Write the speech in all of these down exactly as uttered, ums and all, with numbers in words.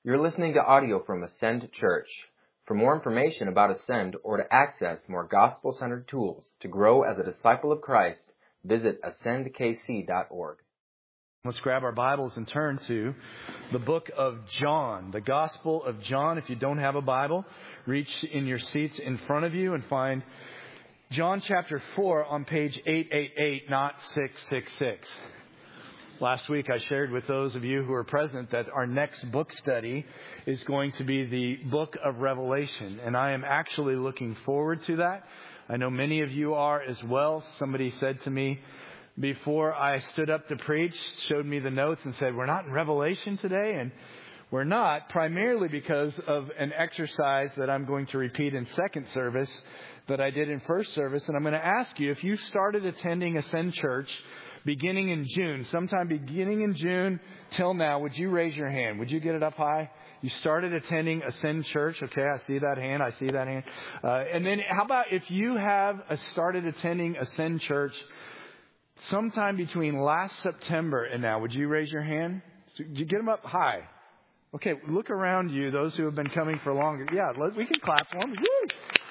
You're listening to audio from Ascend Church. For more information about Ascend or to access more gospel-centered tools to grow as a disciple of Christ, visit ascend k c dot org. Let's grab our Bibles and turn to the book of John, the Gospel of John. If you don't have a Bible, reach in your seats in front of you and find John chapter four on page eight eighty-eight, not six six six. Last week I shared with those of you who are present that our next book study is going to be the book of Revelation. And I am actually looking forward to that. I know many of you are as well. Somebody said to me before I stood up to preach, showed me the notes and said, we're not in Revelation today. And we're not, primarily because of an exercise that I'm going to repeat in second service that I did in first service. And I'm going to ask you, if you started attending Ascend Church beginning in June, sometime beginning in June till now, would you raise your hand? Would you get it up high? You started attending Ascend Church. Okay, I see that hand. I see that hand. Uh, and then how about if you have started attending Ascend Church sometime between last September and now, would you raise your hand? So, did you get them up high? Okay, look around you, those who have been coming for longer. Yeah, let, we can clap for them. Woo!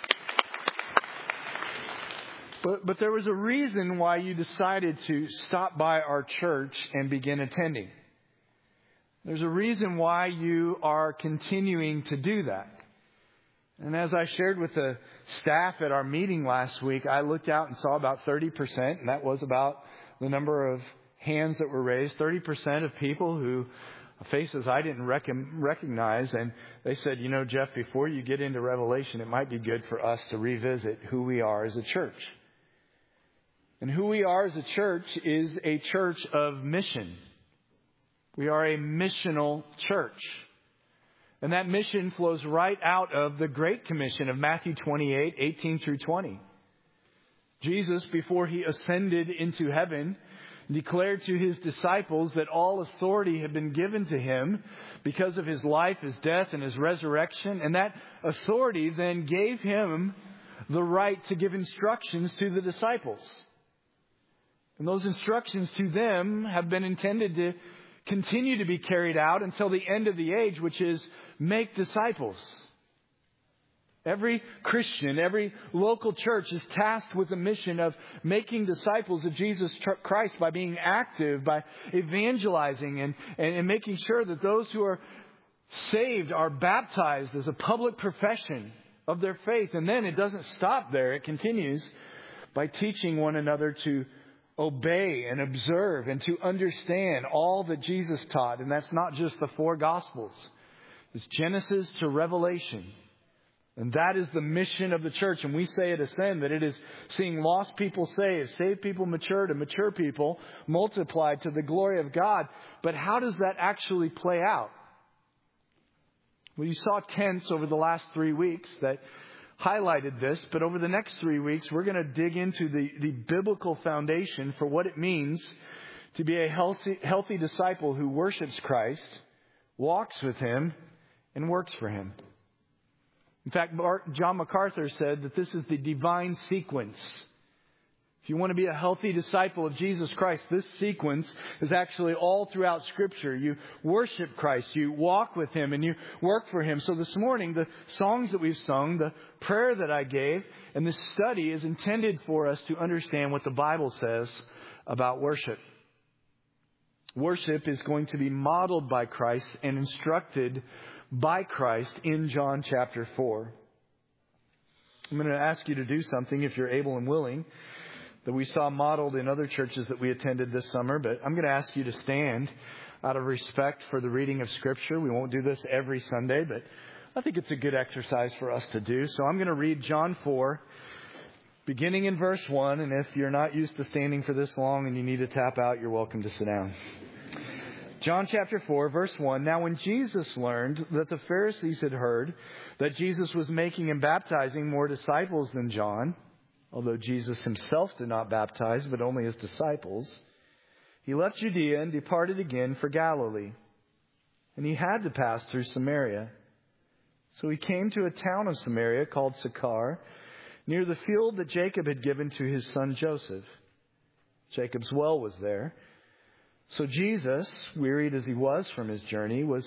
But, but there was a reason why you decided to stop by our church and begin attending. There's a reason why you are continuing to do that. And as I shared with the staff at our meeting last week, I looked out and saw about thirty percent, and that was about the number of hands that were raised, thirty percent of people who faces I didn't rec- recognize. And they said, you know, Jeff, before you get into Revelation, it might be good for us to revisit who we are as a church. And who we are as a church is a church of mission. We are a missional church. And that mission flows right out of the Great Commission of Matthew twenty-eight, eighteen through twenty. Jesus, before he ascended into heaven, declared to his disciples that all authority had been given to him because of his life, his death, and his resurrection. And that authority then gave him the right to give instructions to the disciples. And those instructions to them have been intended to continue to be carried out until the end of the age, which is make disciples. Every Christian, every local church is tasked with the mission of making disciples of Jesus Christ by being active, by evangelizing and, and, and making sure that those who are saved are baptized as a public profession of their faith. And then it doesn't stop there. It continues by teaching one another to obey and observe and to understand all that Jesus taught. And that's not just the four Gospels. It's Genesis to Revelation. And that is the mission of the church. And we say at Ascend that it is seeing lost people saved, saved people matured, and mature people multiplied to the glory of God. But how does that actually play out? Well, you saw tents over the last three weeks that highlighted this, but over the next three weeks, we're going to dig into the, the biblical foundation for what it means to be a healthy, healthy disciple who worships Christ, walks with Him, and works for Him. In fact, John MacArthur said that this is the divine sequence. If you want to be a healthy disciple of Jesus Christ, this sequence is actually all throughout Scripture. You worship Christ, you walk with Him, and you work for Him. So this morning, the songs that we've sung, the prayer that I gave, and this study is intended for us to understand what the Bible says about worship. Worship is going to be modeled by Christ and instructed by Christ in John chapter four. I'm going to ask you to do something, if you're able and willing, that we saw modeled in other churches that we attended this summer. But I'm going to ask you to stand out of respect for the reading of Scripture. We won't do this every Sunday, but I think it's a good exercise for us to do. So I'm going to read John four, beginning in verse one. And if you're not used to standing for this long and you need to tap out, you're welcome to sit down. John chapter four, verse one. Now when Jesus learned that the Pharisees had heard that Jesus was making and baptizing more disciples than John, although Jesus himself did not baptize, but only his disciples, he left Judea and departed again for Galilee. And he had to pass through Samaria. So he came to a town of Samaria called Sychar, near the field that Jacob had given to his son Joseph. Jacob's well was there. So Jesus, wearied as he was from his journey, was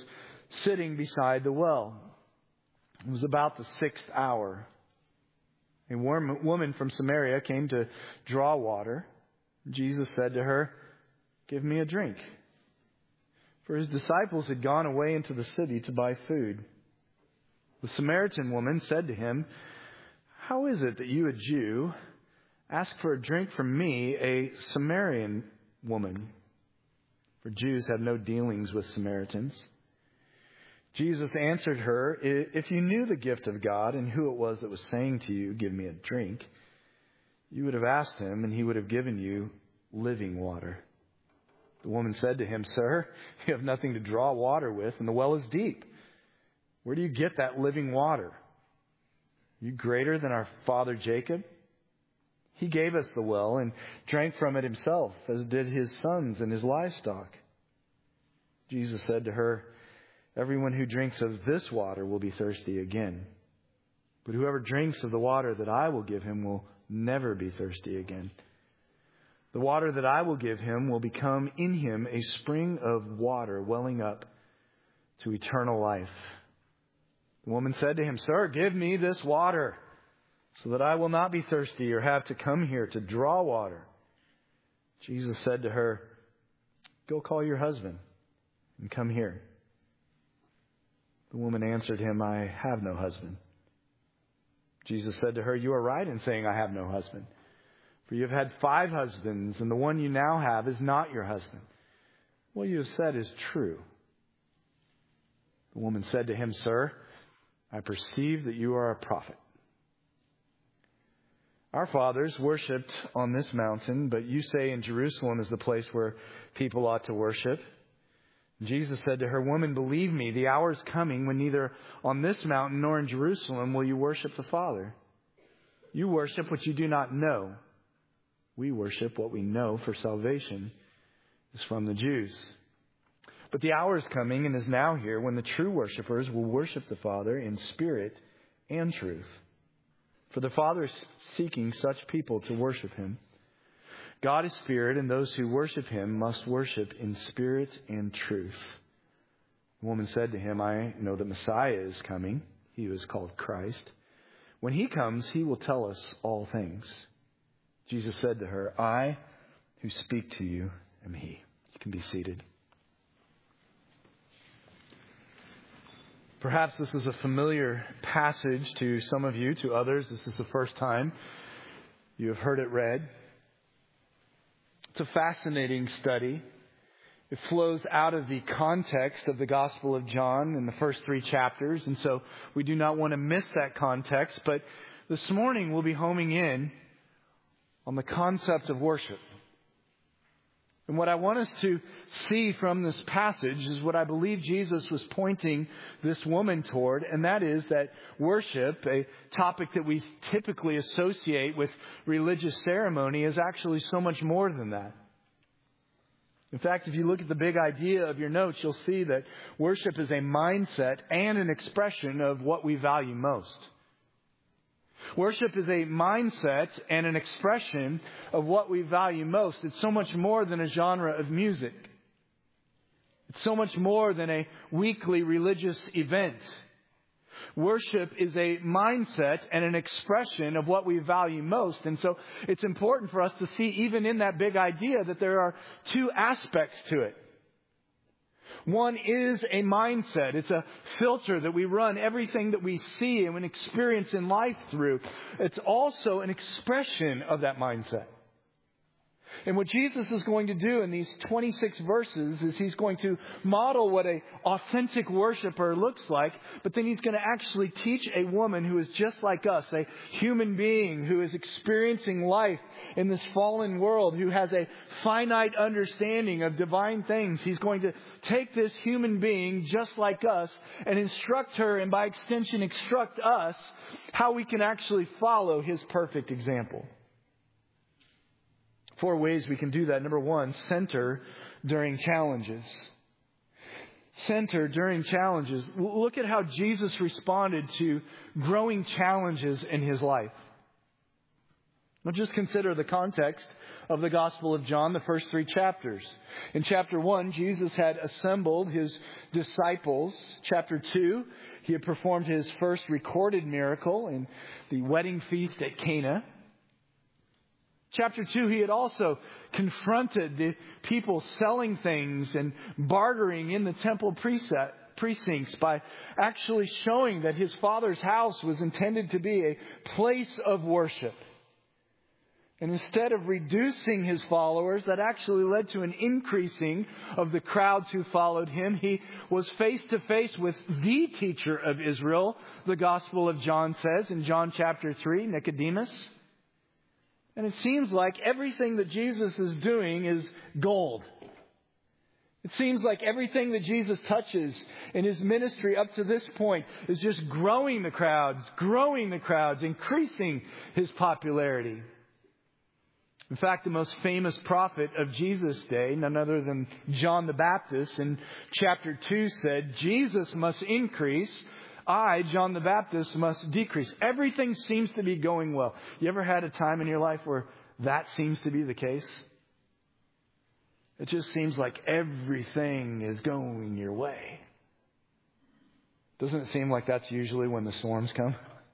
sitting beside the well. It was about the sixth hour. A woman from Samaria came to draw water. Jesus said to her, "Give me a drink." For his disciples had gone away into the city to buy food. The Samaritan woman said to him, "How is it that you, a Jew, ask for a drink from me, a Samaritan woman?" For Jews have no dealings with Samaritans. Jesus answered her, "If you knew the gift of God and who it was that was saying to you, 'Give me a drink,' you would have asked him, and he would have given you living water." The woman said to him, "Sir, you have nothing to draw water with, and the well is deep. Where do you get that living water? Are you greater than our father Jacob? He gave us the well and drank from it himself, as did his sons and his livestock." Jesus said to her, "Everyone who drinks of this water will be thirsty again. But whoever drinks of the water that I will give him will never be thirsty again. The water that I will give him will become in him a spring of water welling up to eternal life." The woman said to him, "Sir, give me this water so that I will not be thirsty or have to come here to draw water." Jesus said to her, "Go call your husband and come here." The woman answered him, "I have no husband." Jesus said to her, "You are right in saying, 'I have no husband.' For you have had five husbands, and the one you now have is not your husband. What you have said is true." The woman said to him, "Sir, I perceive that you are a prophet. Our fathers worshipped on this mountain, but you say in Jerusalem is the place where people ought to worship." Jesus said to her, "Woman, believe me, the hour is coming when neither on this mountain nor in Jerusalem will you worship the Father. You worship what you do not know. We worship what we know, for salvation is from the Jews. But the hour is coming and is now here when the true worshipers will worship the Father in spirit and truth. For the Father is seeking such people to worship him. God is spirit, and those who worship him must worship in spirit and truth." The woman said to him, "I know that Messiah is coming, he who is called Christ. When he comes, he will tell us all things." Jesus said to her, "I who speak to you am he." You can be seated. Perhaps this is a familiar passage to some of you. To others, this is the first time you have heard it read. It's a fascinating study. It flows out of the context of the Gospel of John in the first three chapters, and so we do not want to miss that context. But this morning we'll be homing in on the concept of worship. And what I want us to see from this passage is what I believe Jesus was pointing this woman toward, and that is that worship, a topic that we typically associate with religious ceremony, is actually so much more than that. In fact, if you look at the big idea of your notes, you'll see that worship is a mindset and an expression of what we value most. Worship is a mindset and an expression of what we value most. It's so much more than a genre of music. It's so much more than a weekly religious event. Worship is a mindset and an expression of what we value most. And so it's important for us to see, even in that big idea, that there are two aspects to it. One is a mindset. It's a filter that we run everything that we see and experience in life through. It's also an expression of that mindset. And what Jesus is going to do in these twenty-six verses is he's going to model what an authentic worshiper looks like, but then he's going to actually teach a woman who is just like us, a human being who is experiencing life in this fallen world, who has a finite understanding of divine things. He's going to take this human being just like us and instruct her, and by extension instruct us, how we can actually follow his perfect example. Four ways we can do that. Number one, center during challenges. Center during challenges. Look at how Jesus responded to growing challenges in his life. Now just consider the context of the Gospel of John, the first three chapters. In chapter one, Jesus had assembled his disciples. Chapter two, he had performed his first recorded miracle in the wedding feast at Cana. Chapter two, he had also confronted the people selling things and bartering in the temple precincts by actually showing that his Father's house was intended to be a place of worship. And instead of reducing his followers, that actually led to an increasing of the crowds who followed him. He was face to face with the teacher of Israel, the Gospel of John says in John chapter three, Nicodemus. And it seems like everything that Jesus is doing is gold. It seems like everything that Jesus touches in his ministry up to this point is just growing the crowds, growing the crowds, increasing his popularity. In fact, the most famous prophet of Jesus' day, none other than John the Baptist, in chapter two said, Jesus must increase, I, John the Baptist, must decrease. Everything seems to be going well. You ever had a time in your life where that seems to be the case? It just seems like everything is going your way. Doesn't it seem like that's usually when the storms come?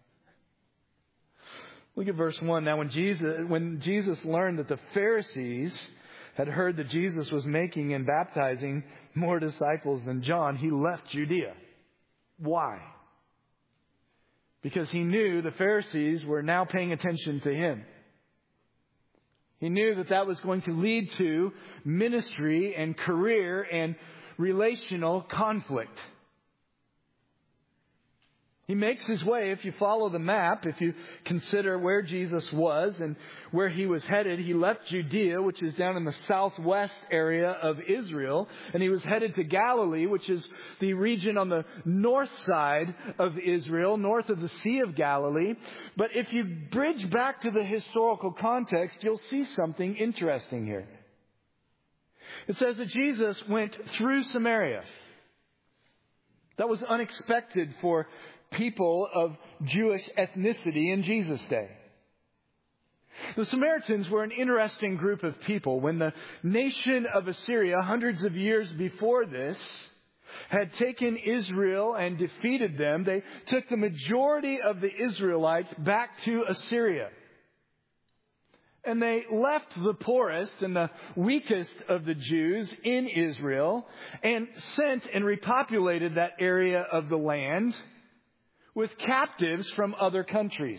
Look at verse one. Now when Jesus, when Jesus learned that the Pharisees had heard that Jesus was making and baptizing more disciples than John, he left Judea. Why? Because he knew the Pharisees were now paying attention to him. He knew that that was going to lead to ministry and career and relational conflict. He makes his way, if you follow the map, if you consider where Jesus was and where he was headed. He left Judea, which is down in the southwest area of Israel, and he was headed to Galilee, which is the region on the north side of Israel, north of the Sea of Galilee. But if you bridge back to the historical context, you'll see something interesting here. It says that Jesus went through Samaria. That was unexpected for people of Jewish ethnicity in Jesus' day. The Samaritans were an interesting group of people. When the nation of Assyria, hundreds of years before this, had taken Israel and defeated them, they took the majority of the Israelites back to Assyria. And they left the poorest and the weakest of the Jews in Israel and sent and repopulated that area of the land with captives from other countries.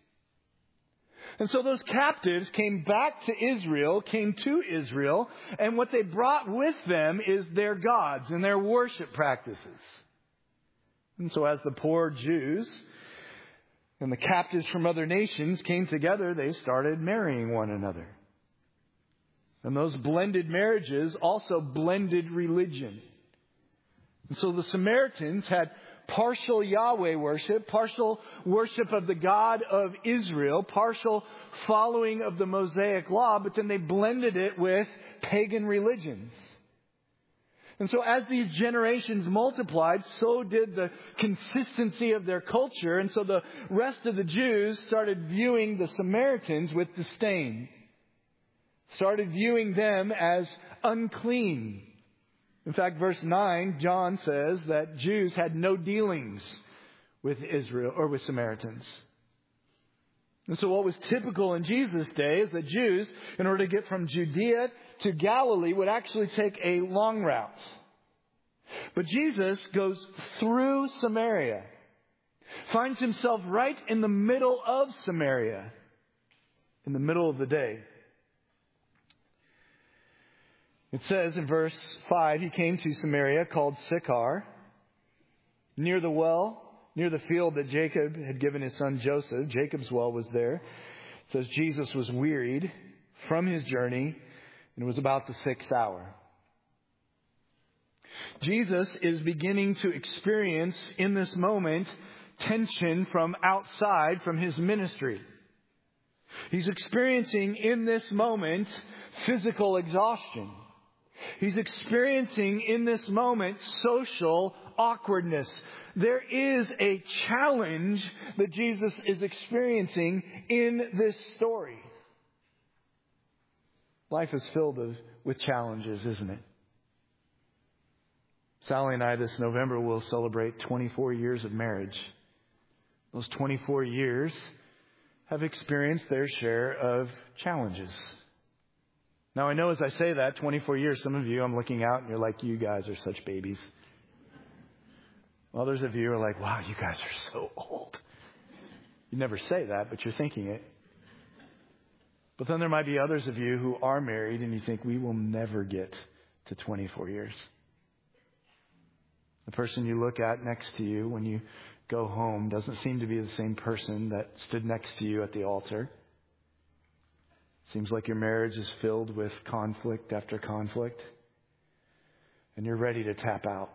And so those captives came back to Israel, came to Israel, and what they brought with them is their gods and their worship practices. And so as the poor Jews and the captives from other nations came together, they started marrying one another. And those blended marriages also blended religion. And so the Samaritans had partial Yahweh worship, partial worship of the God of Israel, partial following of the Mosaic law, but then they blended it with pagan religions. And so as these generations multiplied, so did the consistency of their culture. And so the rest of the Jews started viewing the Samaritans with disdain, started viewing them as unclean. In fact, verse nine, John says that Jews had no dealings with Israel or with Samaritans. And so what was typical in Jesus' day is that Jews, in order to get from Judea to Galilee, would actually take a long route. But Jesus goes through Samaria, finds himself right in the middle of Samaria, in the middle of the day. It says in verse five, he came to Samaria called Sychar, near the well, near the field that Jacob had given his son Joseph. Jacob's well was there. It says Jesus was wearied from his journey, and it was about the sixth hour. Jesus is beginning to experience in this moment tension from outside, from his ministry. He's experiencing in this moment physical exhaustion. He's experiencing in this moment social awkwardness. There is a challenge that Jesus is experiencing in this story. Life is filled with, with challenges, isn't it? Sally and I this November will celebrate twenty-four years of marriage. Those twenty-four years have experienced their share of challenges. Now, I know as I say that, twenty-four years, some of you, I'm looking out and you're like, you guys are such babies. Others of you are like, wow, you guys are so old. You never say that, but you're thinking it. But then there might be others of you who are married and you think, we will never get to twenty-four years. The person you look at next to you when you go home doesn't seem to be the same person that stood next to you at the altar. Seems like your marriage is filled with conflict after conflict, and you're ready to tap out.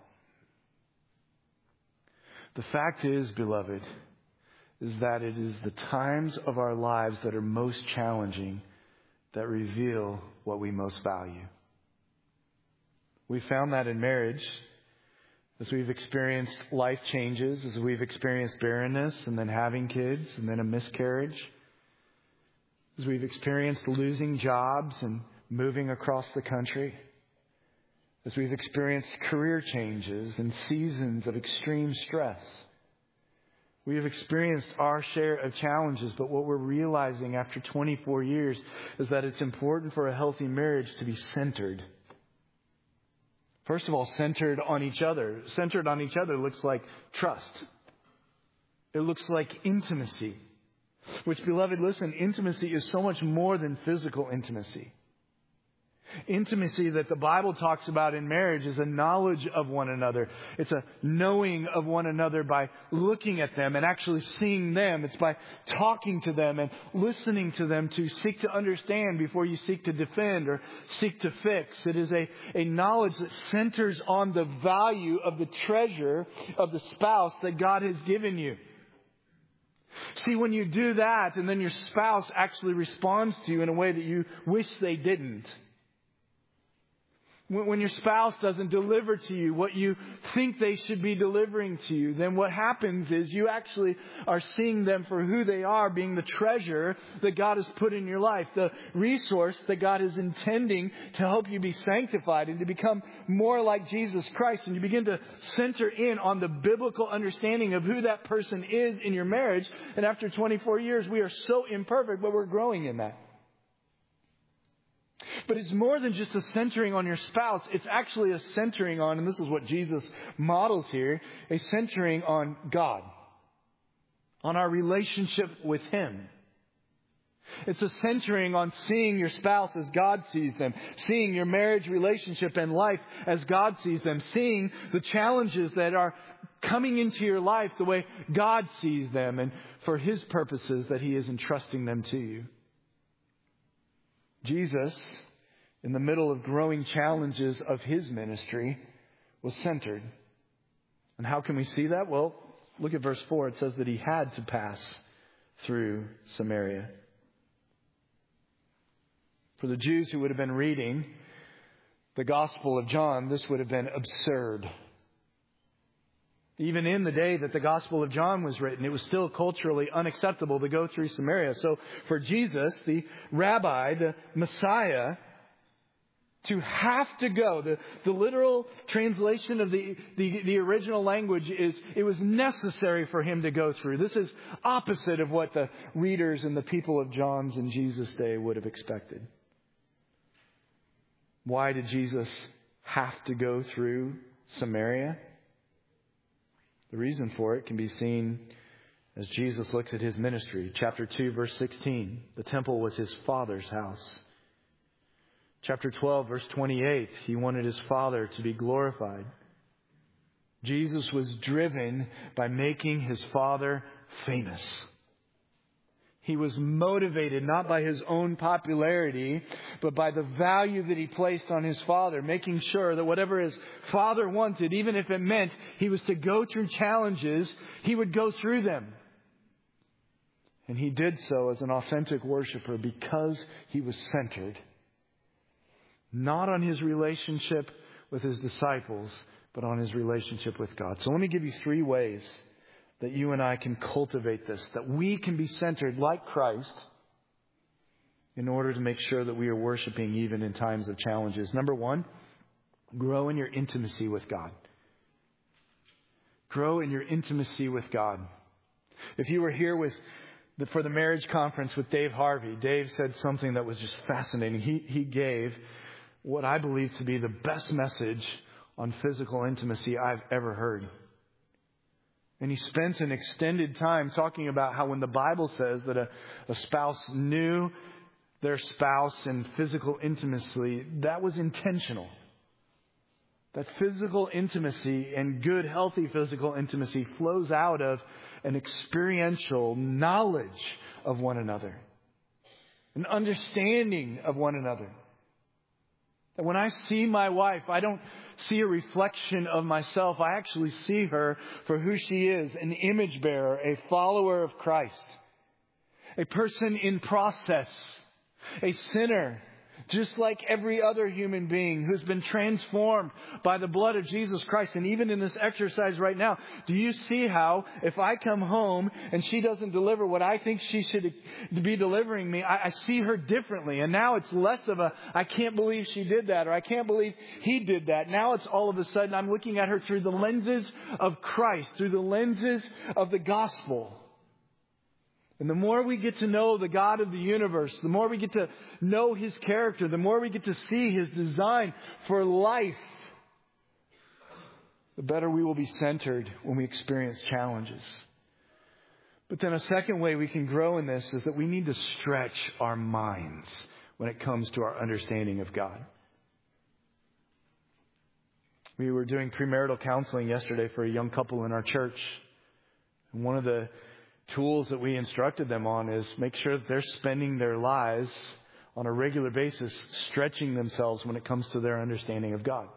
The fact is, beloved, is that it is the times of our lives that are most challenging that reveal what we most value. We found that in marriage. As we've experienced life changes, as we've experienced barrenness and then having kids and then a miscarriage, as we've experienced losing jobs and moving across the country, as we've experienced career changes and seasons of extreme stress, we have experienced our share of challenges. But what we're realizing after twenty-four years is that it's important for a healthy marriage to be centered. First of all, centered on each other. Centered on each other looks like trust. It looks like intimacy. Which, beloved, listen, intimacy is so much more than physical intimacy. Intimacy that the Bible talks about in marriage is a knowledge of one another. It's a knowing of one another by looking at them and actually seeing them. It's by talking to them and listening to them to seek to understand before you seek to defend or seek to fix. It is a, a knowledge that centers on the value of the treasure of the spouse that God has given you. See, when you do that and then your spouse actually responds to you in a way that you wish they didn't, when your spouse doesn't deliver to you what you think they should be delivering to you, then what happens is you actually are seeing them for who they are, being the treasure that God has put in your life, the resource that God is intending to help you be sanctified and to become more like Jesus Christ. And you begin to center in on the biblical understanding of who that person is in your marriage. And after twenty-four years, we are so imperfect, but we're growing in that. But it's more than just a centering on your spouse. It's actually a centering on, and this is what Jesus models here, a centering on God, on our relationship with Him. It's a centering on seeing your spouse as God sees them, seeing your marriage relationship and life as God sees them, seeing the challenges that are coming into your life the way God sees them and for His purposes that He is entrusting them to you. Jesus, in the middle of growing challenges of His ministry, was centered. And how can we see that? Well, look at verse four. It says that He had to pass through Samaria. For the Jews who would have been reading the Gospel of John, this would have been absurd. Even in the day that the Gospel of John was written, it was still culturally unacceptable to go through Samaria. So for Jesus, the rabbi, the Messiah, to have to go, the, the literal translation of the, the, the original language is, it was necessary for Him to go through. This is opposite of what the readers and the people of John's and Jesus' day would have expected. Why did Jesus have to go through Samaria? The reason for it can be seen as Jesus looks at His ministry. Chapter two, verse sixteen. The temple was His Father's house. Chapter twelve, verse twenty-eight. He wanted His Father to be glorified. Jesus was driven by making His Father famous. He was motivated not by His own popularity, but by the value that He placed on His Father, making sure that whatever His Father wanted, even if it meant He was to go through challenges, He would go through them. And He did so as an authentic worshiper because He was centered not on His relationship with His disciples, but on His relationship with God. So let me give you three ways that you and I can cultivate this, that we can be centered like Christ in order to make sure that we are worshiping even in times of challenges. Number one, grow in your intimacy with God. Grow in your intimacy with God. If you were here with the, for the marriage conference with Dave Harvey, Dave said something that was just fascinating. He, he gave what I believe to be the best message on physical intimacy I've ever heard. And he spent an extended time talking about how when the Bible says that a, a spouse knew their spouse in physical intimacy, that was intentional. That physical intimacy and good, healthy physical intimacy flows out of an experiential knowledge of one another, an understanding of one another. That when I see my wife, I don't see a reflection of myself. I actually see her for who she is, an image bearer, a follower of Christ, a person in process, a sinner, just like every other human being who's been transformed by the blood of Jesus Christ. And even in this exercise right now, do you see how if I come home and she doesn't deliver what I think she should be delivering me, I, I see her differently. And now it's less of a, I can't believe she did that, or I can't believe he did that. Now it's all of a sudden I'm looking at her through the lenses of Christ, through the lenses of the gospel. And the more we get to know the God of the universe, the more we get to know His character, the more we get to see His design for life, the better we will be centered when we experience challenges. But then a second way we can grow in this is that we need to stretch our minds when it comes to our understanding of God. We were doing premarital counseling yesterday for a young couple in our church. And one of the tools that we instructed them on is make sure that they're spending their lives on a regular basis stretching themselves when it comes to their understanding of God.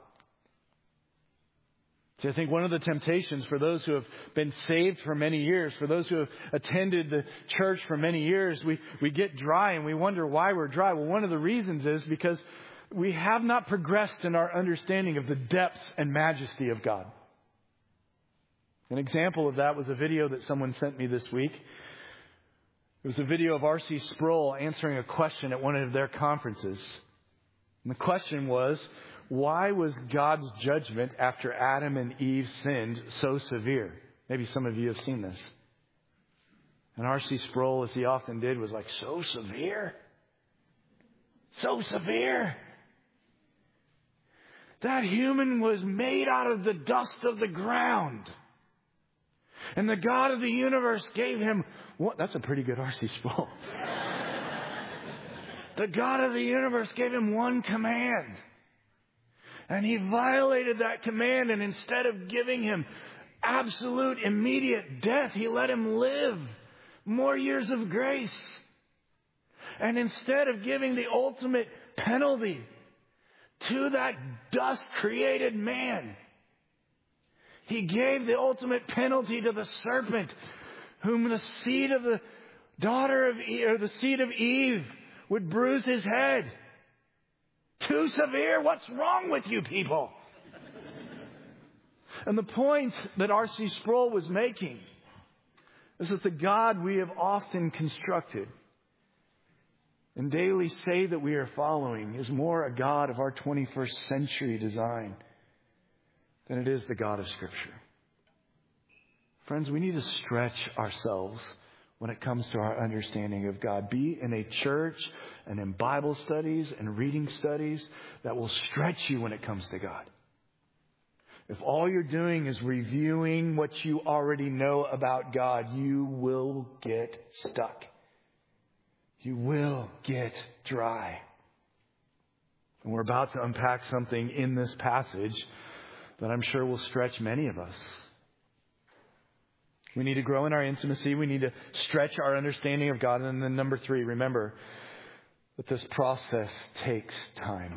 See, I think one of the temptations for those who have been saved for many years, for those who have attended the church for many years, we, we get dry and we wonder why we're dry. Well, one of the reasons is because we have not progressed in our understanding of the depths and majesty of God. An example of that was a video that someone sent me this week. It was a video of R C Sproul answering a question at one of their conferences. And the question was, why was God's judgment after Adam and Eve sinned so severe? Maybe some of you have seen this. And R C Sproul, as he often did, was like, so severe? So severe? That human was made out of the dust of the ground. And the God of the universe gave him, what? That's a pretty good R C Sproul. The God of the universe gave him one command. And he violated that command. And instead of giving him absolute immediate death, he let him live more years of grace. And instead of giving the ultimate penalty to that dust created man, He gave the ultimate penalty to the serpent, whom the seed of the daughter of Eve, or the seed of Eve would bruise his head. Too severe? What's wrong with you people? And the point that R C Sproul was making is that the God we have often constructed and daily say that we are following is more a God of our twenty-first century design than it is the God of Scripture. Friends, we need to stretch ourselves when it comes to our understanding of God. Be in a church and in Bible studies and reading studies that will stretch you when it comes to God. If all you're doing is reviewing what you already know about God, you will get stuck. You will get dry. And we're about to unpack something in this passage that I'm sure will stretch many of us. We need to grow in our intimacy. We need to stretch our understanding of God. And then number three, remember that this process takes time.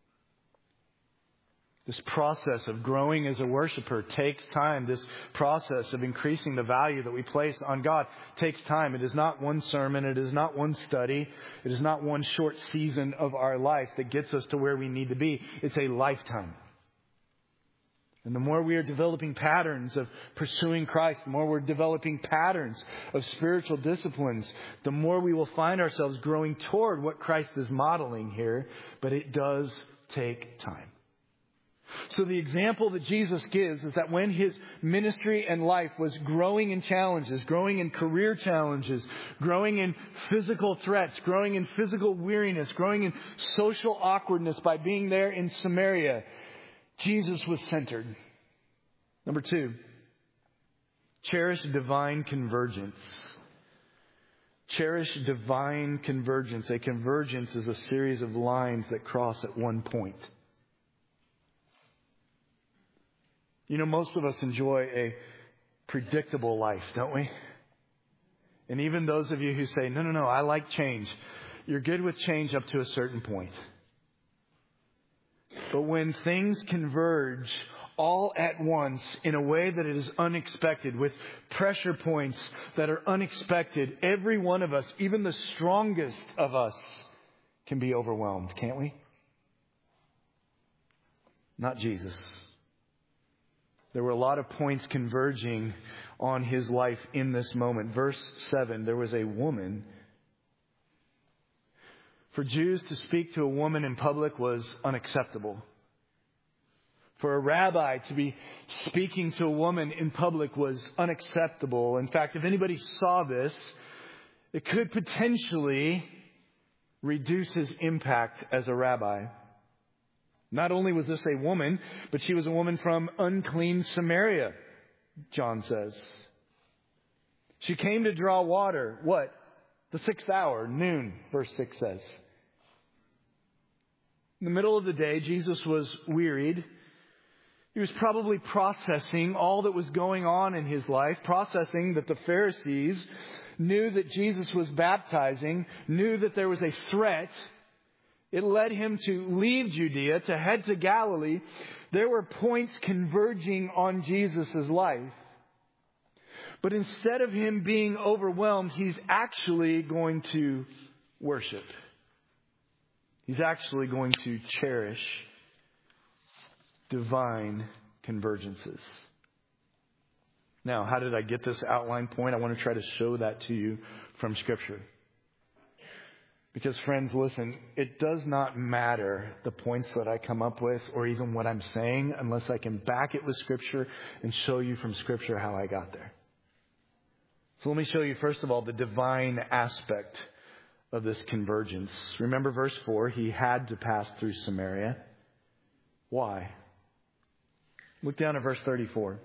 This process of growing as a worshiper takes time. This process of increasing the value that we place on God takes time. It is not one sermon. It is not one study. It is not one short season of our life that gets us to where we need to be. It's a lifetime. And the more we are developing patterns of pursuing Christ, the more we're developing patterns of spiritual disciplines, the more we will find ourselves growing toward what Christ is modeling here. But it does take time. So the example that Jesus gives is that when his ministry and life was growing in challenges, growing in career challenges, growing in physical threats, growing in physical weariness, growing in social awkwardness by being there in Samaria, Jesus was centered. Number two, cherish divine convergence. Cherish divine convergence. A convergence is a series of lines that cross at one point. You know, most of us enjoy a predictable life, don't we? And even those of you who say, no, no, no, I like change. You're good with change up to a certain point. But when things converge all at once in a way that it is unexpected, with pressure points that are unexpected, every one of us, even the strongest of us, can be overwhelmed, can't we? Not Jesus. There were a lot of points converging on his life in this moment. Verse seven, there was a woman. For Jews to speak to a woman in public was unacceptable. For a rabbi to be speaking to a woman in public was unacceptable. In fact, if anybody saw this, it could potentially reduce his impact as a rabbi. Not only was this a woman, but she was a woman from unclean Samaria, John says. She came to draw water. What? The sixth hour, noon, verse six says. In the middle of the day, Jesus was wearied. He was probably processing all that was going on in his life, processing that the Pharisees knew that Jesus was baptizing, knew that there was a threat. It led him to leave Judea, to head to Galilee. There were points converging on Jesus' life. But instead of him being overwhelmed, he's actually going to worship. He's actually going to cherish divine convergences. Now, how did I get this outline point? I want to try to show that to you from Scripture. Because, friends, listen, it does not matter the points that I come up with or even what I'm saying unless I can back it with Scripture and show you from Scripture how I got there. So let me show you, first of all, the divine aspect of this convergence. Remember verse four, he had to pass through Samaria. Why? Look down at verse thirty-four.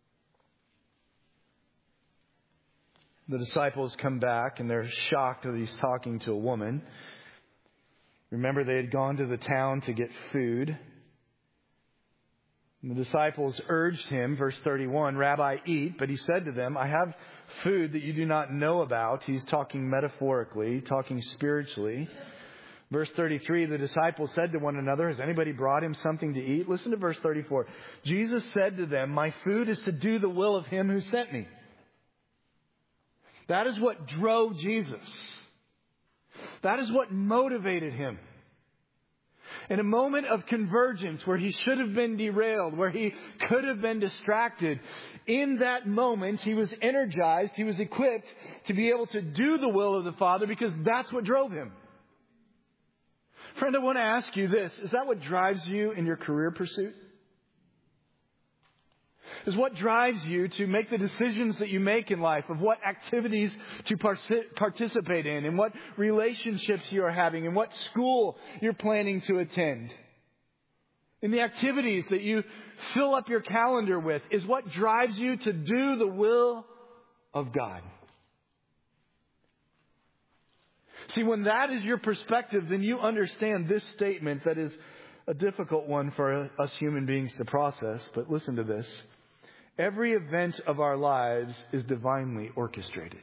The disciples come back and they're shocked that he's talking to a woman. Remember, they had gone to the town to get food. And the disciples urged him, verse thirty-one, Rabbi, eat. But he said to them, I have food that you do not know about. He's talking metaphorically, talking spiritually. Verse thirty-three, the disciples said to one another, has anybody brought him something to eat? Listen to verse thirty-four. Jesus said to them, my food is to do the will of him who sent me. That is what drove Jesus. That is what motivated him. In a moment of convergence where he should have been derailed, where he could have been distracted, in that moment he was energized, he was equipped to be able to do the will of the Father because that's what drove him. Friend, I want to ask you this. Is that what drives you in your career pursuit? Is what drives you to make the decisions that you make in life, of what activities to participate in, and what relationships you are having, and what school you're planning to attend. In the activities that you fill up your calendar with is what drives you to do the will of God. See, when that is your perspective, then you understand this statement that is a difficult one for us human beings to process. But listen to this. Every event of our lives is divinely orchestrated.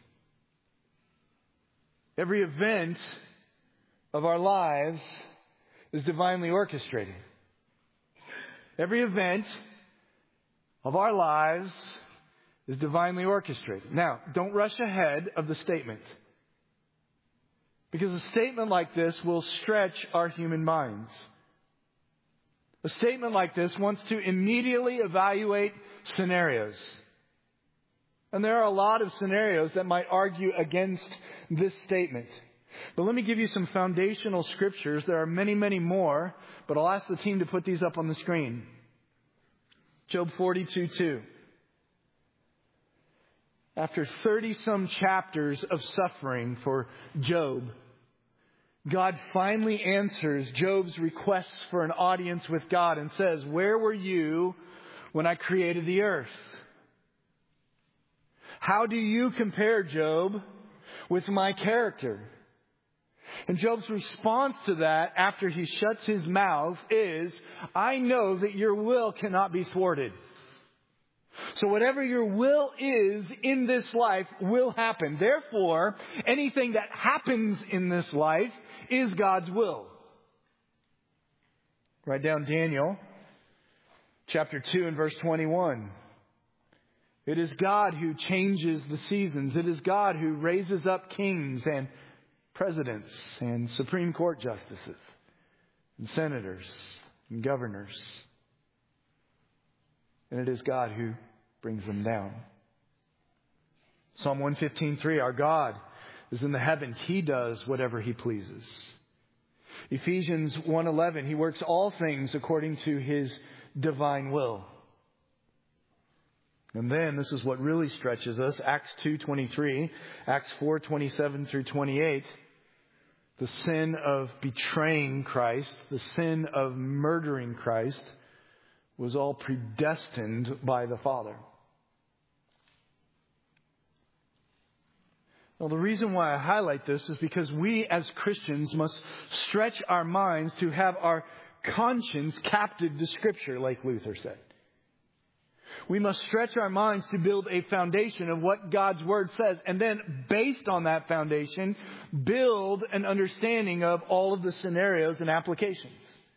Every event of our lives is divinely orchestrated. Every event of our lives is divinely orchestrated. Now, don't rush ahead of the statement. Because a statement like this will stretch our human minds. A statement like this wants to immediately evaluate scenarios. And there are a lot of scenarios that might argue against this statement. But let me give you some foundational scriptures. There are many, many more, but I'll ask the team to put these up on the screen. Job forty-two two. After thirty-some chapters of suffering for Job, God finally answers Job's requests for an audience with God and says, "Where were you when I created the earth? How do you compare, Job, with my character?" And Job's response to that, after he shuts his mouth, is, "I know that your will cannot be thwarted. So whatever your will is in this life will happen. Therefore, anything that happens in this life is God's will." Write down Daniel chapter two and verse twenty-one. It is God who changes the seasons. It is God who raises up kings and presidents and Supreme Court justices and senators and governors. And it is God who brings them down. Psalm one fifteen three, our God is in the heavens. He does whatever He pleases. Ephesians one eleven, He works all things according to His divine will. And then, this is what really stretches us, Acts two twenty-three, Acts four twenty-seven through twenty-eight. The sin of betraying Christ, the sin of murdering Christ, was all predestined by the Father. Well, the reason why I highlight this is because we as Christians must stretch our minds to have our conscience captive to Scripture, like Luther said. We must stretch our minds to build a foundation of what God's Word says, and then, based on that foundation, build an understanding of all of the scenarios and applications.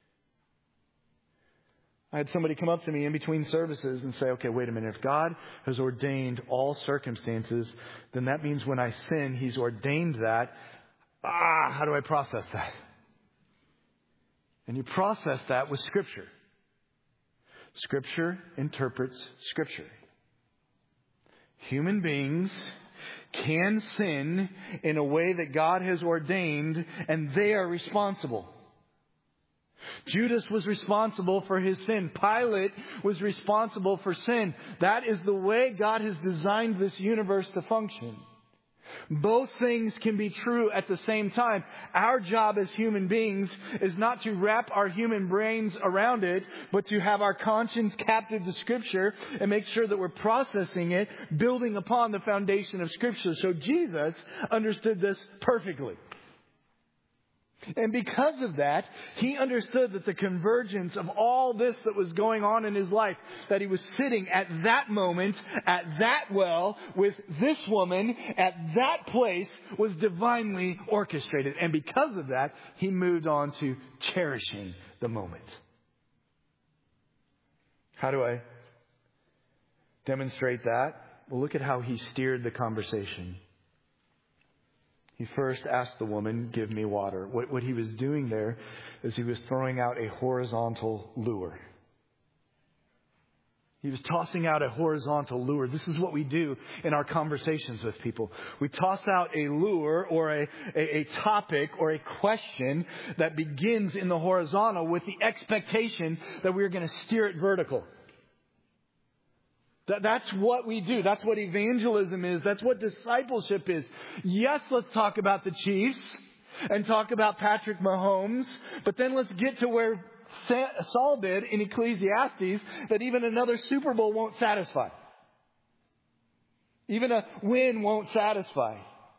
I had somebody come up to me in between services and say, "Okay, wait a minute. If God has ordained all circumstances, then that means when I sin, He's ordained that. Ah, how do I process that?" And you process that with Scripture. Scripture interprets Scripture. Human beings can sin in a way that God has ordained, and they are responsible. Judas was responsible for his sin. Pilate was responsible for sin. That is the way God has designed this universe to function. Both things can be true at the same time. Our job as human beings is not to wrap our human brains around it, but to have our conscience captive to Scripture and make sure that we're processing it, building upon the foundation of Scripture. So Jesus understood this perfectly. And because of that, He understood that the convergence of all this that was going on in His life, that He was sitting at that moment, at that well, with this woman, at that place, was divinely orchestrated. And because of that, He moved on to cherishing the moment. How do I demonstrate that? Well, look at how He steered the conversation. He first asked the woman, "Give me water." What, what he was doing there is he was throwing out a horizontal lure. He was tossing out a horizontal lure. This is what we do in our conversations with people. We toss out a lure or a, a, a topic or a question that begins in the horizontal with the expectation that we're going to steer it vertical. That's what we do. That's what evangelism is. That's what discipleship is. Yes, let's talk about the Chiefs and talk about Patrick Mahomes, but then let's get to where Saul did in Ecclesiastes, that even another Super Bowl won't satisfy. Even a win won't satisfy.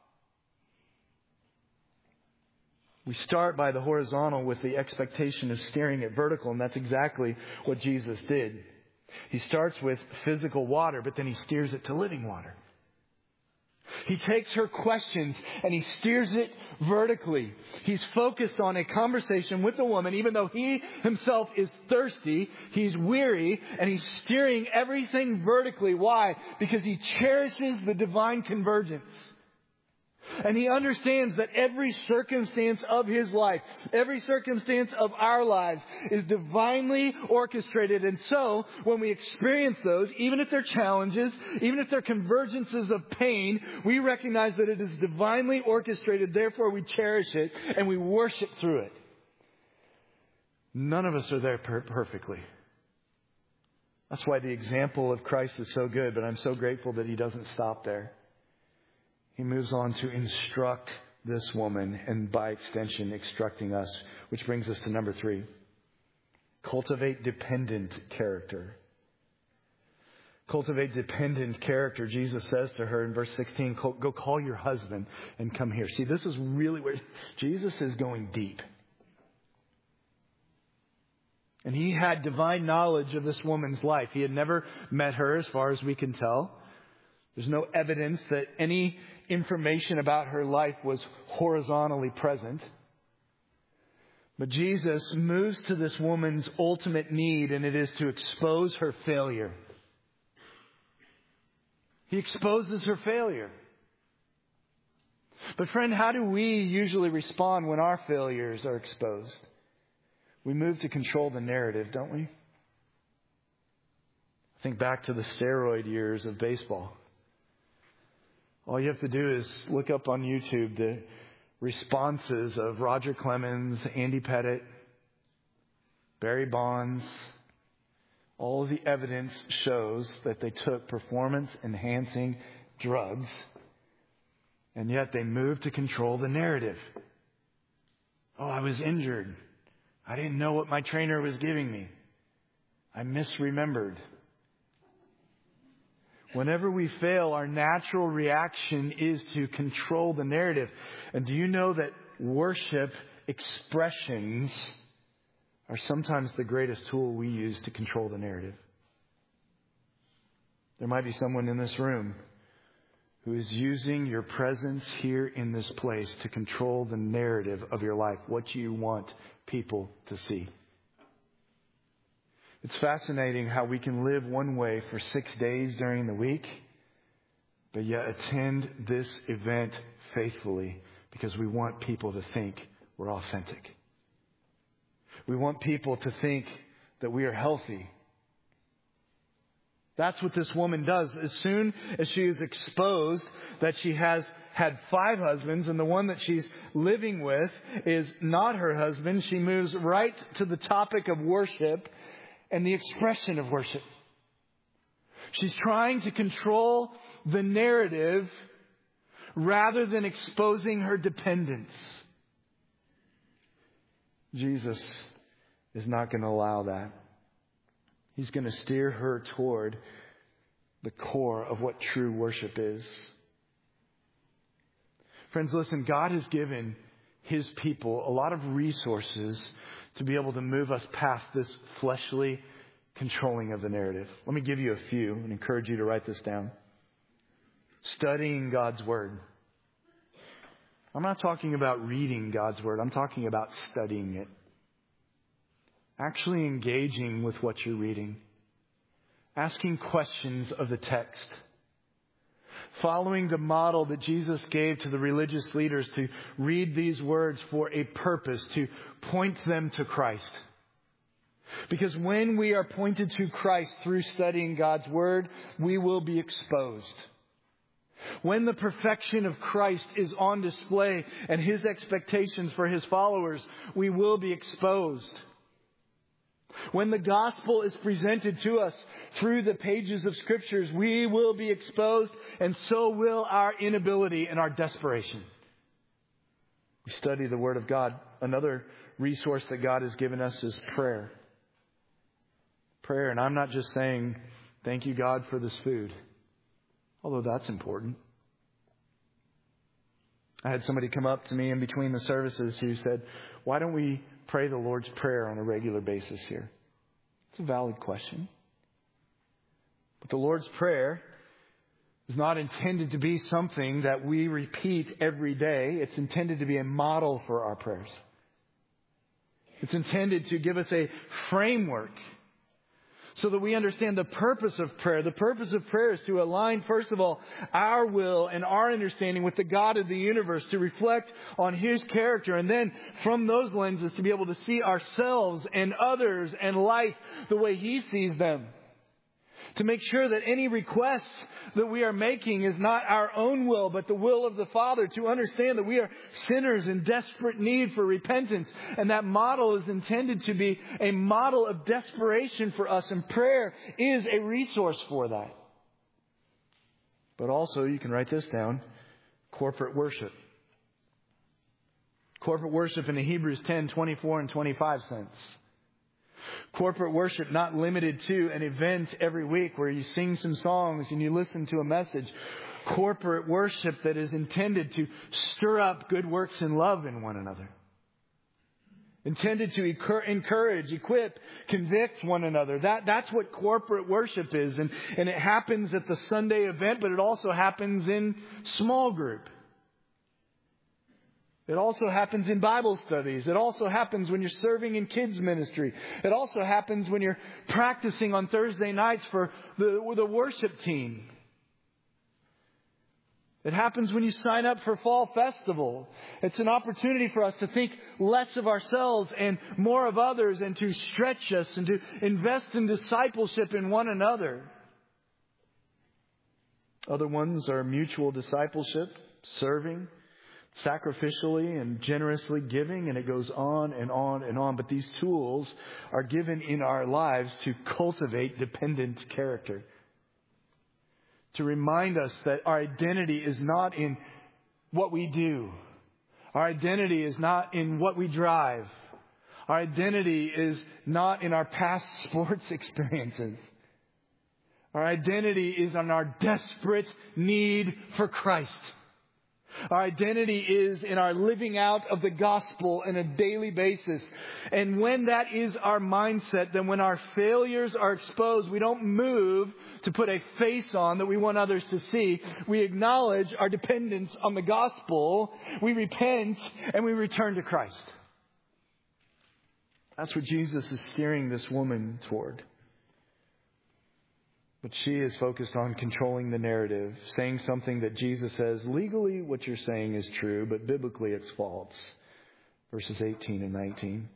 We start by the horizontal with the expectation of steering it vertical, and that's exactly what Jesus did. He starts with physical water, but then He steers it to living water. He takes her questions and He steers it vertically. He's focused on a conversation with the woman, even though He Himself is thirsty, He's weary, and He's steering everything vertically. Why? Because He cherishes the divine convergence. And he understands that every circumstance of his life, every circumstance of our lives is divinely orchestrated. And so, when we experience those, even if they're challenges, even if they're convergences of pain, we recognize that it is divinely orchestrated. Therefore, we cherish it and we worship through it. None of us are there per- perfectly. That's why the example of Christ is so good, but I'm so grateful that he doesn't stop there. He moves on to instruct this woman and by extension instructing us, which brings us to number three. Cultivate dependent character. Cultivate dependent character. Jesus says to her in verse sixteen, go call your husband and come here. See, this is really where Jesus is going deep. And he had divine knowledge of this woman's life. He had never met her as far as we can tell. There's no evidence that any information about her life was horizontally present. But Jesus moves to this woman's ultimate need, and it is to expose her failure. He exposes her failure. But friend, how do we usually respond when our failures are exposed? We move to control the narrative, don't we? Think back to the steroid years of baseball. All you have to do is look up on YouTube the responses of Roger Clemens, Andy Pettitte, Barry Bonds. All of the evidence shows that they took performance-enhancing drugs, and yet they moved to control the narrative. Oh, I was injured. I didn't know what my trainer was giving me. I misremembered. Whenever we fail, our natural reaction is to control the narrative. And do you know that worship expressions are sometimes the greatest tool we use to control the narrative? There might be someone in this room who is using your presence here in this place to control the narrative of your life, what you want people to see. It's fascinating how we can live one way for six days during the week, but yet attend this event faithfully because we want people to think we're authentic. We want people to think that we are healthy. That's what this woman does. As soon as she is exposed that she has had five husbands and the one that she's living with is not her husband, she moves right to the topic of worship and the expression of worship. She's trying to control the narrative rather than exposing her dependence. Jesus is not going to allow that. He's going to steer her toward the core of what true worship is. Friends, listen, God has given His people a lot of resources to be able to move us past this fleshly controlling of the narrative. Let me give you a few and encourage you to write this down. Studying God's Word. I'm not talking about reading God's Word. I'm talking about studying it. Actually engaging with what you're reading. Asking questions of the text. Following the model that Jesus gave to the religious leaders to read these words for a purpose, to point them to Christ. Because when we are pointed to Christ through studying God's Word, we will be exposed. When the perfection of Christ is on display and His expectations for His followers, we will be exposed. When the gospel is presented to us through the pages of Scriptures, we will be exposed, and so will our inability and our desperation. We study the Word of God. Another resource that God has given us is prayer. Prayer, and I'm not just saying, thank you, God, for this food. Although that's important. I had somebody come up to me in between the services who said, why don't we pray the Lord's Prayer on a regular basis here? It's a valid question. But the Lord's Prayer is not intended to be something that we repeat every day. It's intended to be a model for our prayers. It's intended to give us a framework so that we understand the purpose of prayer. The purpose of prayer is to align, first of all, our will and our understanding with the God of the universe, to reflect on His character, and then from those lenses to be able to see ourselves and others and life the way He sees them. To make sure that any request that we are making is not our own will, but the will of the Father. To understand that we are sinners in desperate need for repentance. And that model is intended to be a model of desperation for us. And prayer is a resource for that. But also, you can write this down, corporate worship. Corporate worship in the Hebrews ten, twenty-four and twenty-five sense. Corporate worship not limited to an event every week where you sing some songs and you listen to a message. Corporate worship that is intended to stir up good works and love in one another. Intended to encourage, equip, convict one another. That, that's what corporate worship is. And, and it happens at the Sunday event, but it also happens in small group. It also happens in Bible studies. It also happens when you're serving in kids ministry. It also happens when you're practicing on Thursday nights for the, the worship team. It happens when you sign up for Fall Festival. It's an opportunity for us to think less of ourselves and more of others, and to stretch us and to invest in discipleship in one another. Other ones are mutual discipleship, serving, sacrificially and generously giving, and it goes on and on and on. But these tools are given in our lives to cultivate dependent character. To remind us that our identity is not in what we do. Our identity is not in what we drive. Our identity is not in our past sports experiences. Our identity is on our desperate need for Christ. Our identity is in our living out of the gospel on a daily basis. And when that is our mindset, then when our failures are exposed, we don't move to put a face on that we want others to see. We acknowledge our dependence on the gospel. We repent and we return to Christ. That's what Jesus is steering this woman toward. But she is focused on controlling the narrative, saying something that Jesus says, legally what you're saying is true, but biblically it's false. Verses eighteen and nineteen.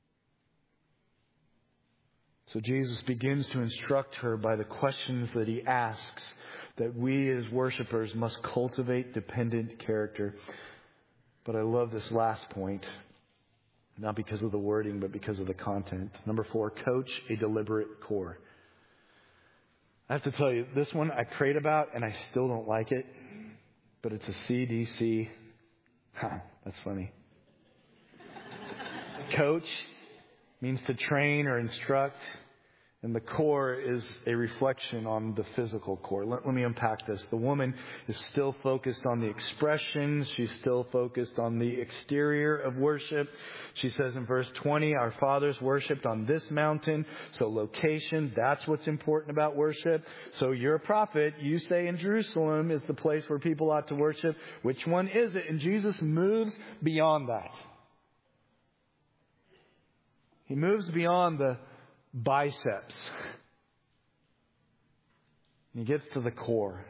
So Jesus begins to instruct her by the questions that He asks, that we as worshipers must cultivate dependent character. But I love this last point, not because of the wording, but because of the content. Number four, coach a deliberate core. I have to tell you, this one I prayed about and I still don't like it. But it's a C D C. Huh, that's funny. Coach means to train or instruct. And the core is a reflection on the physical core. Let, let me unpack this. The woman is still focused on the expressions. She's still focused on the exterior of worship. She says in verse twenty, our fathers worshipped on this mountain. So location, that's what's important about worship. So you're a prophet. You say in Jerusalem is the place where people ought to worship. Which one is it? And Jesus moves beyond that. He moves beyond the biceps. He gets to the core.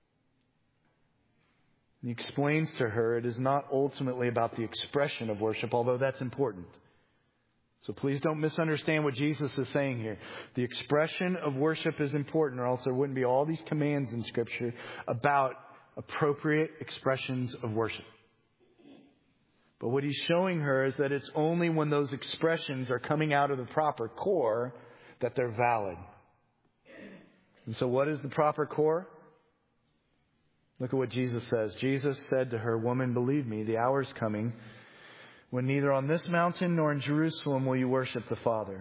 He explains to her it is not ultimately about the expression of worship, although that's important. So please don't misunderstand what Jesus is saying here. The expression of worship is important, or else there wouldn't be all these commands in Scripture about appropriate expressions of worship. But what He's showing her is that it's only when those expressions are coming out of the proper core that they're valid. And so what is the proper core? Look at what Jesus says. Jesus said to her, woman, believe me, the hour is coming when neither on this mountain nor in Jerusalem will you worship the Father.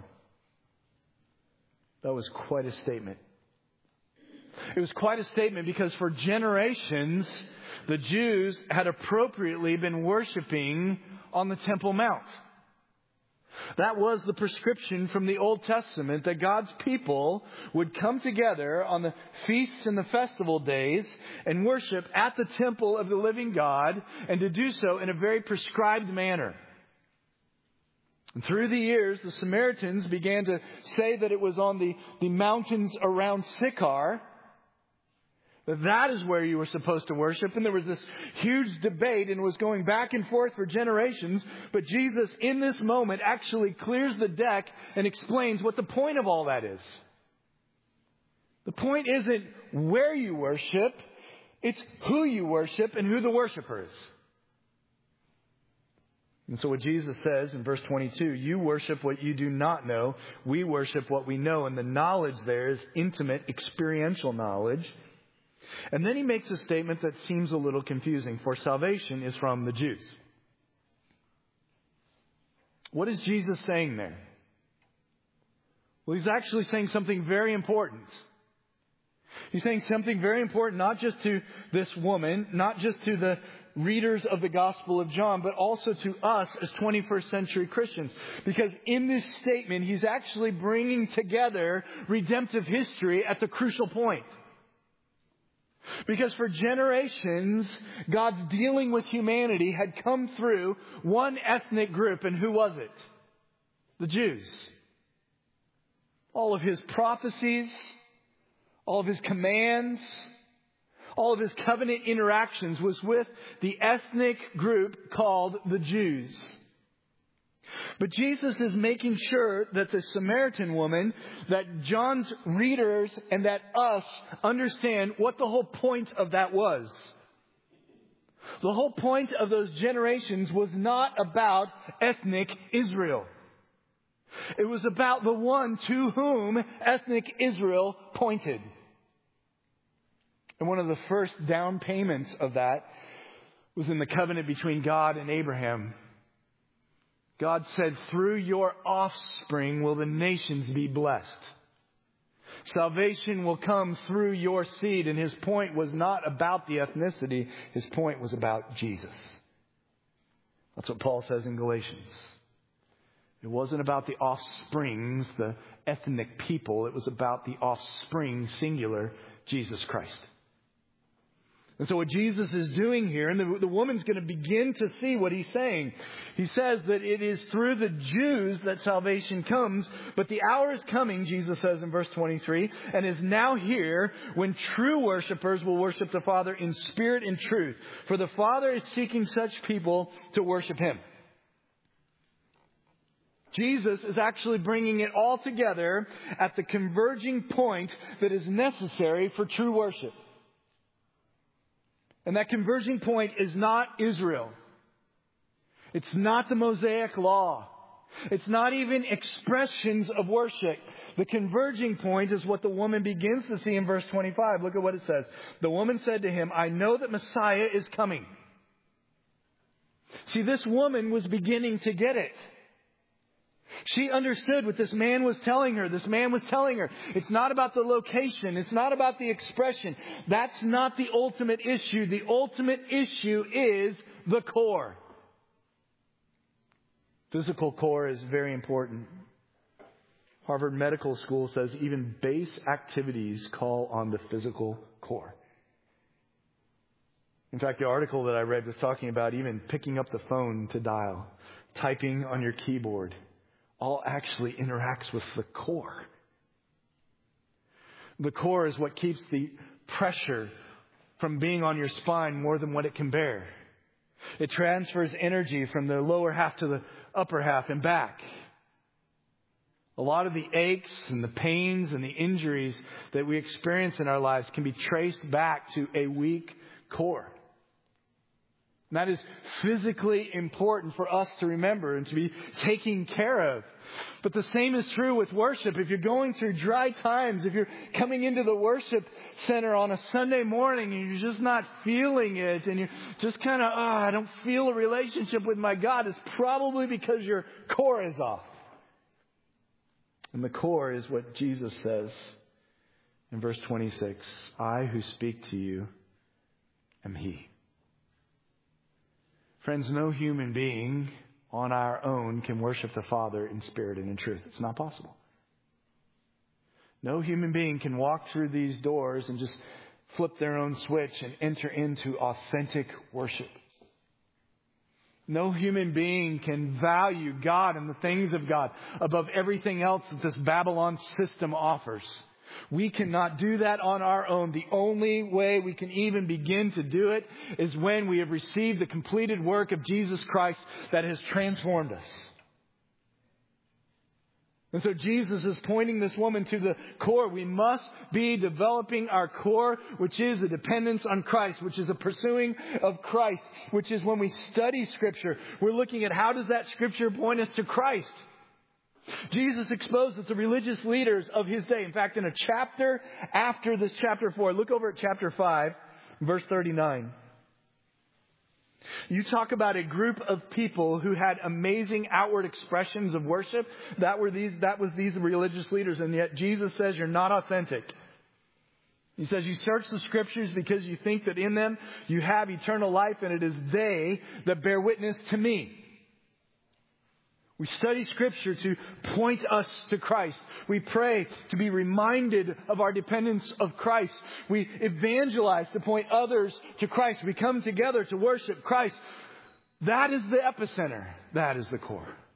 That was quite a statement. It was quite a statement because for generations, the Jews had appropriately been worshiping on the Temple Mount. That was the prescription from the Old Testament, that God's people would come together on the feasts and the festival days and worship at the temple of the living God, and to do so in a very prescribed manner. And through the years, the Samaritans began to say that it was on the, the mountains around Sychar, that that is where you were supposed to worship. And there was this huge debate and it was going back and forth for generations. But Jesus, in this moment, actually clears the deck and explains what the point of all that is. The point isn't where you worship, it's who you worship and who the worshiper is. And so what Jesus says in verse twenty-two, you worship what you do not know. We worship what we know. And the knowledge there is intimate, experiential knowledge. And then he makes a statement that seems a little confusing. For salvation is from the Jews. What is Jesus saying there? Well, he's actually saying something very important. He's saying something very important, not just to this woman, not just to the readers of the Gospel of John, but also to us as twenty-first century Christians. Because in this statement, he's actually bringing together redemptive history at the crucial point. Because for generations, God's dealing with humanity had come through one ethnic group. And who was it? The Jews. All of his prophecies, all of his commands, all of his covenant interactions was with the ethnic group called the Jews. But Jesus is making sure that the Samaritan woman, that John's readers and that us understand what the whole point of that was. The whole point of those generations was not about ethnic Israel. It was about the one to whom ethnic Israel pointed. And one of the first down payments of that was in the covenant between God and Abraham. God said, through your offspring will the nations be blessed. Salvation will come through your seed. And his point was not about the ethnicity. His point was about Jesus. That's what Paul says in Galatians. It wasn't about the offsprings, the ethnic people. It was about the offspring, singular, Jesus Christ. And so what Jesus is doing here, and the, the woman's going to begin to see what he's saying. He says that it is through the Jews that salvation comes, but the hour is coming, Jesus says in verse twenty-three, and is now here when true worshipers will worship the Father in spirit and truth. For the Father is seeking such people to worship him. Jesus is actually bringing it all together at the converging point that is necessary for true worship. And that converging point is not Israel. It's not the Mosaic Law. It's not even expressions of worship. The converging point is what the woman begins to see in verse twenty-five. Look at what it says. The woman said to him, I know that Messiah is coming. See, this woman was beginning to get it. She understood what this man was telling her. This man was telling her, it's not about the location. It's not about the expression. That's not the ultimate issue. The ultimate issue is the core. Physical core is very important. Harvard Medical School says even base activities call on the physical core. In fact, the article that I read was talking about even picking up the phone to dial, typing on your keyboard. All actually interacts with the core. The core is what keeps the pressure from being on your spine more than what it can bear. It transfers energy from the lower half to the upper half and back. A lot of the aches and the pains and the injuries that we experience in our lives can be traced back to a weak core. And that is physically important for us to remember and to be taken care of. But the same is true with worship. If you're going through dry times, if you're coming into the worship center on a Sunday morning and you're just not feeling it and you're just kind of, oh, I don't feel a relationship with my God, it's probably because your core is off. And the core is what Jesus says in verse twenty-six. I who speak to you am He. Friends, no human being on our own can worship the Father in spirit and in truth. It's not possible. No human being can walk through these doors and just flip their own switch and enter into authentic worship. No human being can value God and the things of God above everything else that this Babylon system offers. We cannot do that on our own. The only way we can even begin to do it is when we have received the completed work of Jesus Christ that has transformed us. And so Jesus is pointing this woman to the core. We must be developing our core, which is a dependence on Christ, which is a pursuing of Christ, which is when we study Scripture, we're looking at how does that Scripture point us to Christ. Jesus exposed that the religious leaders of his day, in fact, in a chapter after this chapter four, look over at chapter five, verse thirty-nine. You talk about a group of people who had amazing outward expressions of worship. That were these, that was these religious leaders. And yet Jesus says you're not authentic. He says you search the Scriptures because you think that in them you have eternal life, and it is they that bear witness to me. We study Scripture to point us to Christ. We pray to be reminded of our dependence of Christ. We evangelize to point others to Christ. We come together to worship Christ. That is the epicenter. That is the core.